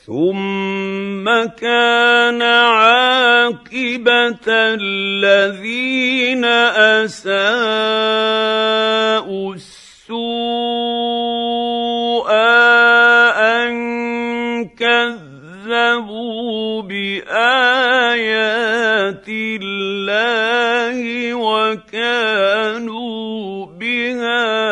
ثم كان عاقبة الذين أساءوا السوء أن كذبوا بآيات الله وكانوا بها